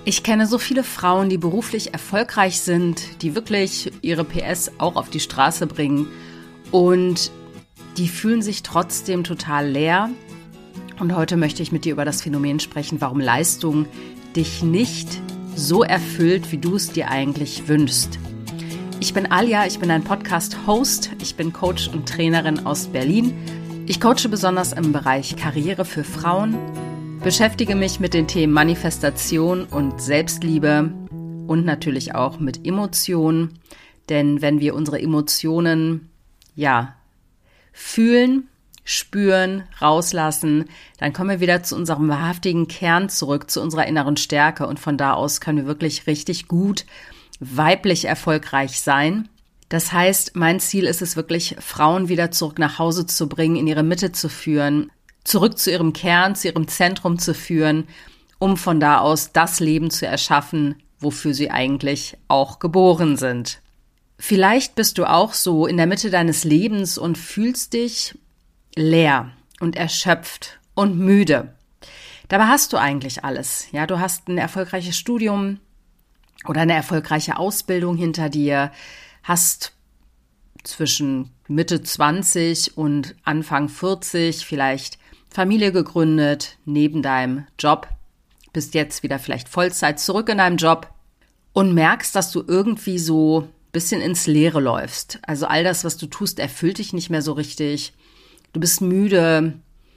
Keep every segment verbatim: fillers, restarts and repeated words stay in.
Ich kenne so viele Frauen, die beruflich erfolgreich sind, die wirklich ihre P S auch auf die Straße bringen und die fühlen sich trotzdem total leer. Und heute möchte ich mit dir über das Phänomen sprechen, warum Leistung dich nicht so erfüllt, wie du es dir eigentlich wünschst. Ich bin Alia, ich bin ein Podcast-Host, ich bin Coach und Trainerin aus Berlin. Ich coache besonders im Bereich Karriere für Frauen, beschäftige mich mit den Themen Manifestation und Selbstliebe und natürlich auch mit Emotionen. Denn wenn wir unsere Emotionen, ja, fühlen, spüren, rauslassen, dann kommen wir wieder zu unserem wahrhaftigen Kern zurück, zu unserer inneren Stärke. Und von da aus können wir wirklich richtig gut weiblich erfolgreich sein. Das heißt, mein Ziel ist es wirklich, Frauen wieder zurück nach Hause zu bringen, in ihre Mitte zu führen, zurück zu ihrem Kern, zu ihrem Zentrum zu führen, um von da aus das Leben zu erschaffen, wofür sie eigentlich auch geboren sind. Vielleicht bist du auch so in der Mitte deines Lebens und fühlst dich leer und erschöpft und müde. Dabei hast du eigentlich alles. Ja, du hast ein erfolgreiches Studium oder eine erfolgreiche Ausbildung hinter dir, hast zwischen Mitte zwanzig und Anfang vierzig vielleicht Familie gegründet, neben deinem Job, bist jetzt wieder vielleicht Vollzeit zurück in deinem Job und merkst, dass du irgendwie so ein bisschen ins Leere läufst. Also all das, was du tust, erfüllt dich nicht mehr so richtig. Du bist müde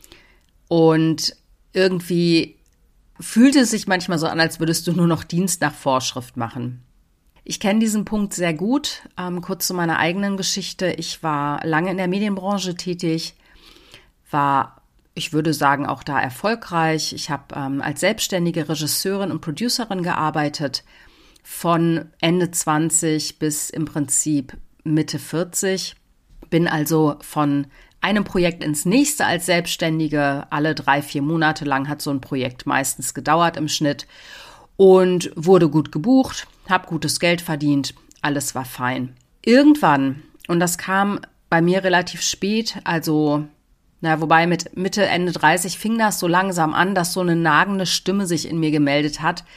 und irgendwie fühlt es sich manchmal so an, als würdest du nur noch Dienst nach Vorschrift machen. Ich kenne diesen Punkt sehr gut. Ähm, kurz zu meiner eigenen Geschichte. Ich war lange in der Medienbranche tätig, war, ich würde sagen, auch da erfolgreich. Ich habe ähm, als selbstständige Regisseurin und Producerin gearbeitet, von Ende zwanzig bis im Prinzip Mitte vierzig. Bin also von einem Projekt ins nächste als Selbstständige. Alle drei, vier Monate lang hat so ein Projekt meistens gedauert im Schnitt und wurde gut gebucht, habe gutes Geld verdient, alles war fein. Irgendwann, und das kam bei mir relativ spät, also na, wobei mit Mitte, Ende dreißig fing das so langsam an, dass so eine nagende Stimme sich in mir gemeldet hat.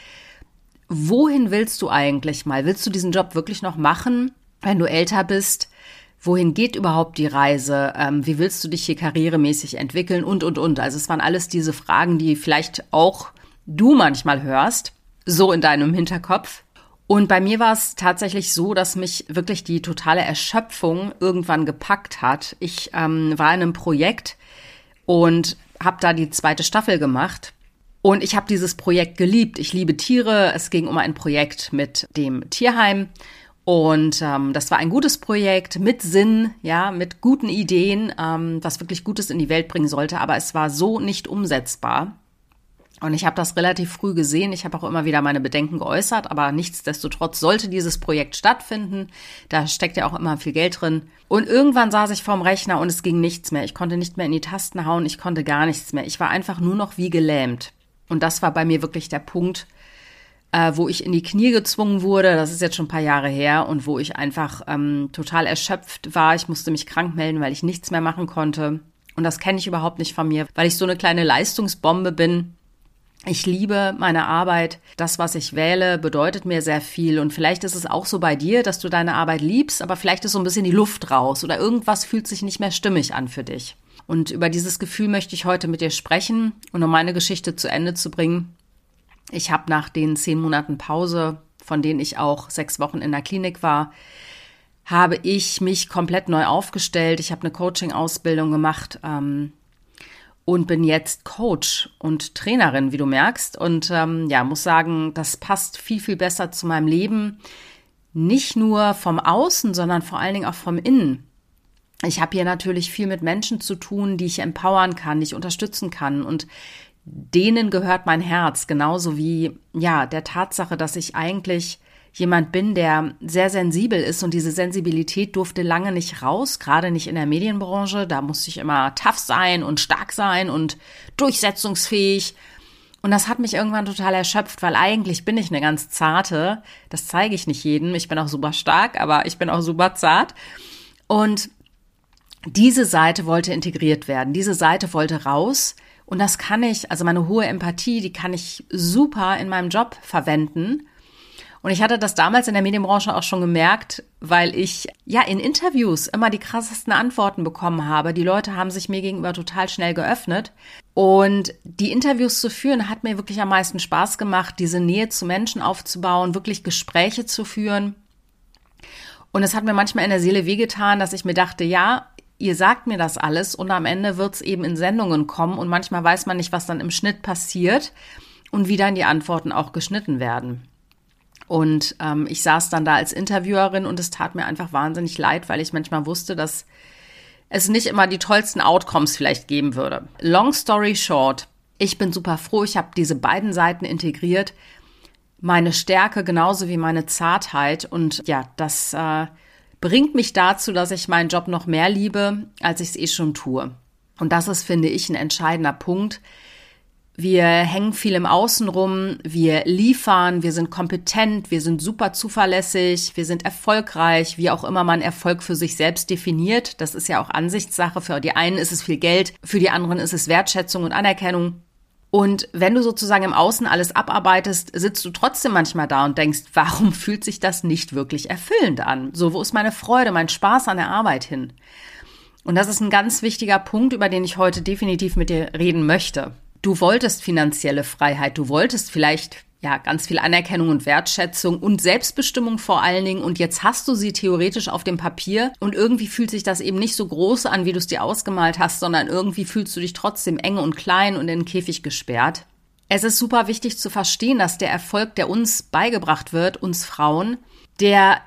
Wohin willst du eigentlich mal? Willst du diesen Job wirklich noch machen, wenn du älter bist? Wohin geht überhaupt die Reise? Ähm, wie willst du dich hier karrieremäßig entwickeln? Und, und, und. Also es waren alles diese Fragen, die vielleicht auch du manchmal hörst, so in deinem Hinterkopf. Und bei mir war es tatsächlich so, dass mich wirklich die totale Erschöpfung irgendwann gepackt hat. Ich ähm, war in einem Projekt und habe da die zweite Staffel gemacht. Und ich habe dieses Projekt geliebt. Ich liebe Tiere. Es ging um ein Projekt mit dem Tierheim. Und ähm, das war ein gutes Projekt mit Sinn, ja, mit guten Ideen, ähm, was wirklich Gutes in die Welt bringen sollte. Aber es war so nicht umsetzbar. Und ich habe das relativ früh gesehen. Ich habe auch immer wieder meine Bedenken geäußert. Aber nichtsdestotrotz sollte dieses Projekt stattfinden. Da steckt ja auch immer viel Geld drin. Und irgendwann saß ich vorm Rechner und es ging nichts mehr. Ich konnte nicht mehr in die Tasten hauen. Ich konnte gar nichts mehr. Ich war einfach nur noch wie gelähmt. Und das war bei mir wirklich der Punkt, äh, wo ich in die Knie gezwungen wurde. Das ist jetzt schon ein paar Jahre her. Und wo ich einfach ähm, total erschöpft war. Ich musste mich krank melden, weil ich nichts mehr machen konnte. Und das kenne ich überhaupt nicht von mir, weil ich so eine kleine Leistungsbombe bin. Ich liebe meine Arbeit. Das, was ich wähle, bedeutet mir sehr viel. Und vielleicht ist es auch so bei dir, dass du deine Arbeit liebst, aber vielleicht ist so ein bisschen die Luft raus oder irgendwas fühlt sich nicht mehr stimmig an für dich. Und über dieses Gefühl möchte ich heute mit dir sprechen und um meine Geschichte zu Ende zu bringen. Ich habe nach den zehn Monaten Pause, von denen ich auch sechs Wochen in der Klinik war, habe ich mich komplett neu aufgestellt. Ich habe eine Coaching-Ausbildung gemacht, ähm, und bin jetzt Coach und Trainerin, wie du merkst. Und ähm, ja, muss sagen, das passt viel, viel besser zu meinem Leben. Nicht nur vom Außen, sondern vor allen Dingen auch vom Innen. Ich habe hier natürlich viel mit Menschen zu tun, die ich empowern kann, die ich unterstützen kann. Und denen gehört mein Herz, genauso wie ja der Tatsache, dass ich eigentlich jemand bin, der sehr sensibel ist und diese Sensibilität durfte lange nicht raus, gerade nicht in der Medienbranche. Da musste ich immer tough sein und stark sein und durchsetzungsfähig. Und das hat mich irgendwann total erschöpft, weil eigentlich bin ich eine ganz zarte. Das zeige ich nicht jedem. Ich bin auch super stark, aber ich bin auch super zart. Und diese Seite wollte integriert werden. Diese Seite wollte raus Und das kann ich, also meine hohe Empathie, die kann ich super in meinem Job verwenden. Und ich hatte das damals in der Medienbranche auch schon gemerkt, weil ich ja in Interviews immer die krassesten Antworten bekommen habe. Die Leute haben sich mir gegenüber total schnell geöffnet. Und die Interviews zu führen, hat mir wirklich am meisten Spaß gemacht, diese Nähe zu Menschen aufzubauen, wirklich Gespräche zu führen. Und es hat mir manchmal in der Seele wehgetan, dass ich mir dachte, ja, ihr sagt mir das alles und am Ende wird es eben in Sendungen kommen und manchmal weiß man nicht, was dann im Schnitt passiert und wie dann die Antworten auch geschnitten werden. Und ähm, ich saß dann da als Interviewerin und es tat mir einfach wahnsinnig leid, weil ich manchmal wusste, dass es nicht immer die tollsten Outcomes vielleicht geben würde. Long story short, ich bin super froh, ich habe diese beiden Seiten integriert, meine Stärke genauso wie meine Zartheit und ja, das äh, bringt mich dazu, dass ich meinen Job noch mehr liebe, als ich es eh schon tue. Und das ist, finde ich, ein entscheidender Punkt. Wir hängen viel im Außen rum, wir liefern, wir sind kompetent, wir sind super zuverlässig, wir sind erfolgreich, wie auch immer man Erfolg für sich selbst definiert. Das ist ja auch Ansichtssache. Für die einen ist es viel Geld, für die anderen ist es Wertschätzung und Anerkennung. Und wenn du sozusagen im Außen alles abarbeitest, sitzt du trotzdem manchmal da und denkst, warum fühlt sich das nicht wirklich erfüllend an? So, wo ist meine Freude, mein Spaß an der Arbeit hin? Und das ist ein ganz wichtiger Punkt, über den ich heute definitiv mit dir reden möchte. Du wolltest finanzielle Freiheit, du wolltest vielleicht ja ganz viel Anerkennung und Wertschätzung und Selbstbestimmung vor allen Dingen und jetzt hast du sie theoretisch auf dem Papier und irgendwie fühlt sich das eben nicht so groß an, wie du es dir ausgemalt hast, sondern irgendwie fühlst du dich trotzdem eng und klein und in den Käfig gesperrt. Es ist super wichtig zu verstehen, dass der Erfolg, der uns beigebracht wird, uns Frauen, der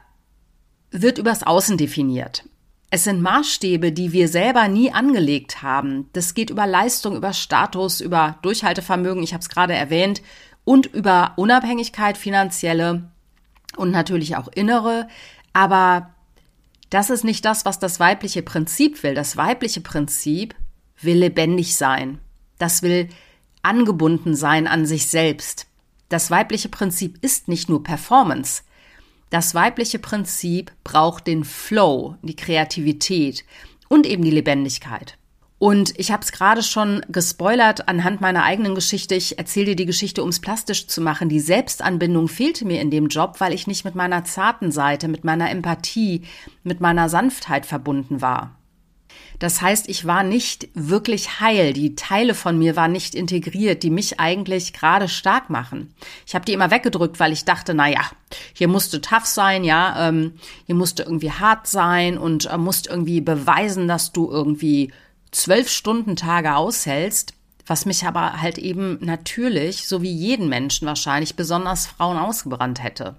wird übers Außen definiert. Es sind Maßstäbe, die wir selber nie angelegt haben. Das geht über Leistung, über Status, über Durchhaltevermögen, ich habe es gerade erwähnt, und über Unabhängigkeit, finanzielle und natürlich auch innere. Aber das ist nicht das, was das weibliche Prinzip will. Das weibliche Prinzip will lebendig sein. Das will angebunden sein an sich selbst. Das weibliche Prinzip ist nicht nur Performance. Das weibliche Prinzip braucht den Flow, die Kreativität und eben die Lebendigkeit. Und ich habe es gerade schon gespoilert anhand meiner eigenen Geschichte. Ich erzähle dir die Geschichte, um es plastisch zu machen. Die Selbstanbindung fehlte mir in dem Job, weil ich nicht mit meiner zarten Seite, mit meiner Empathie, mit meiner Sanftheit verbunden war. Das heißt, ich war nicht wirklich heil. Die Teile von mir waren nicht integriert, die mich eigentlich gerade stark machen. Ich habe die immer weggedrückt, weil ich dachte, na ja, hier musst du tough sein, ja, ähm, hier musst du irgendwie hart sein und äh, musst irgendwie beweisen, dass du irgendwie zwölf Stunden Tage aushältst, was mich aber halt eben natürlich, so wie jeden Menschen wahrscheinlich, besonders Frauen ausgebrannt hätte.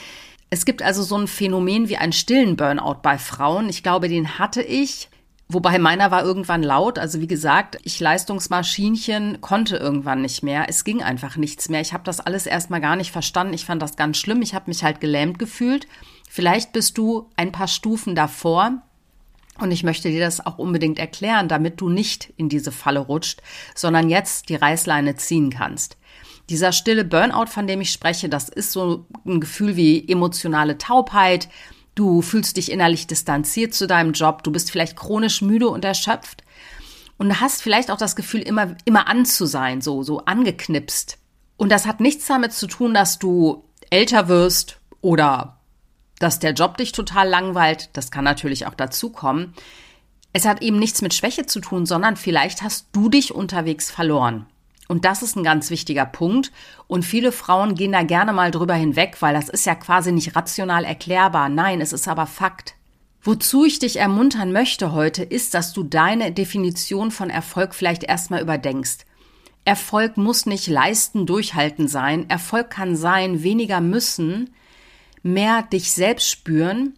Es gibt also so ein Phänomen wie einen stillen Burnout bei Frauen. Ich glaube, den hatte ich. Wobei meiner war irgendwann laut, also wie gesagt, ich Leistungsmaschinchen konnte irgendwann nicht mehr. Es ging einfach nichts mehr. Ich habe das alles erstmal gar nicht verstanden. Ich fand das ganz schlimm. Ich habe mich halt gelähmt gefühlt. Vielleicht bist du ein paar Stufen davor und ich möchte dir das auch unbedingt erklären, damit du nicht in diese Falle rutscht, sondern jetzt die Reißleine ziehen kannst. Dieser stille Burnout, von dem ich spreche, das ist so ein Gefühl wie emotionale Taubheit. Du fühlst dich innerlich distanziert zu deinem Job, du bist vielleicht chronisch müde und erschöpft und hast vielleicht auch das Gefühl, immer, immer an zu sein, so, so angeknipst. Und das hat nichts damit zu tun, dass du älter wirst oder dass der Job dich total langweilt. Das kann natürlich auch dazukommen. Es hat eben nichts mit Schwäche zu tun, sondern vielleicht hast du dich unterwegs verloren. Und das ist ein ganz wichtiger Punkt. Und viele Frauen gehen da gerne mal drüber hinweg, weil das ist ja quasi nicht rational erklärbar. Nein, es ist aber Fakt. Wozu ich dich ermuntern möchte heute, ist, dass du deine Definition von Erfolg vielleicht erstmal überdenkst. Erfolg muss nicht leisten, durchhalten sein. Erfolg kann sein, weniger müssen, mehr dich selbst spüren,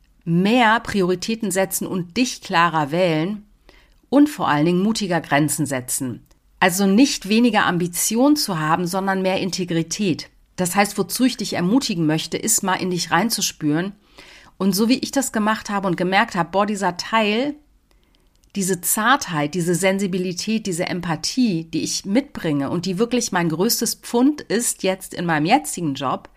mehr Prioritäten setzen und dich klarer wählen und vor allen Dingen mutiger Grenzen setzen. Also nicht weniger Ambition zu haben, sondern mehr Integrität. Das heißt, wozu ich dich ermutigen möchte, ist mal in dich reinzuspüren. Und so wie ich das gemacht habe und gemerkt habe, boah, dieser Teil, diese Zartheit, diese Sensibilität, diese Empathie, die ich mitbringe und die wirklich mein größtes Pfund ist jetzt in meinem jetzigen Job,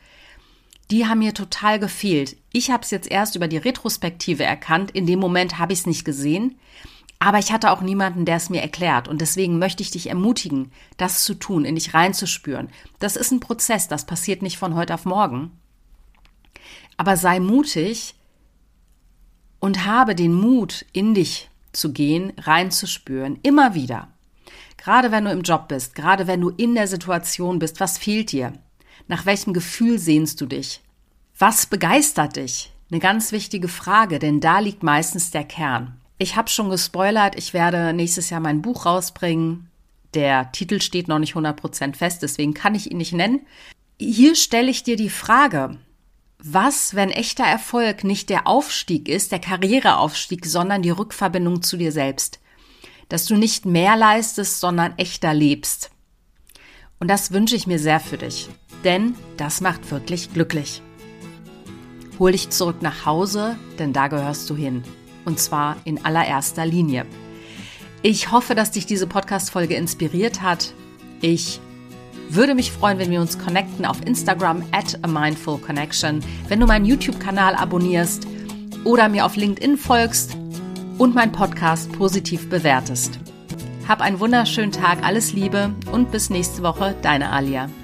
die haben mir total gefehlt. Ich habe es jetzt erst über die Retrospektive erkannt. In dem Moment habe ich es nicht gesehen. Aber ich hatte auch niemanden, der es mir erklärt. Und deswegen möchte ich dich ermutigen, das zu tun, in dich reinzuspüren. Das ist ein Prozess, das passiert nicht von heute auf morgen. Aber sei mutig und habe den Mut, in dich zu gehen, reinzuspüren, immer wieder. Gerade wenn du im Job bist, gerade wenn du in der Situation bist, was fehlt dir? Nach welchem Gefühl sehnst du dich? Was begeistert dich? Eine ganz wichtige Frage, denn da liegt meistens der Kern. Ich habe schon gespoilert, ich werde nächstes Jahr mein Buch rausbringen. Der Titel steht noch nicht hundert Prozent fest, deswegen kann ich ihn nicht nennen. Hier stelle ich dir die Frage, was, wenn echter Erfolg nicht der Aufstieg ist, der Karriereaufstieg, sondern die Rückverbindung zu dir selbst? Dass du nicht mehr leistest, sondern echter lebst. Und das wünsche ich mir sehr für dich, denn das macht wirklich glücklich. Hol dich zurück nach Hause, denn da gehörst du hin. Und zwar in allererster Linie. Ich hoffe, dass dich diese Podcast-Folge inspiriert hat. Ich würde mich freuen, wenn wir uns connecten auf Instagram at a mindful connection, wenn du meinen YouTube-Kanal abonnierst oder mir auf LinkedIn folgst und meinen Podcast positiv bewertest. Hab einen wunderschönen Tag, alles Liebe und bis nächste Woche, deine Alia.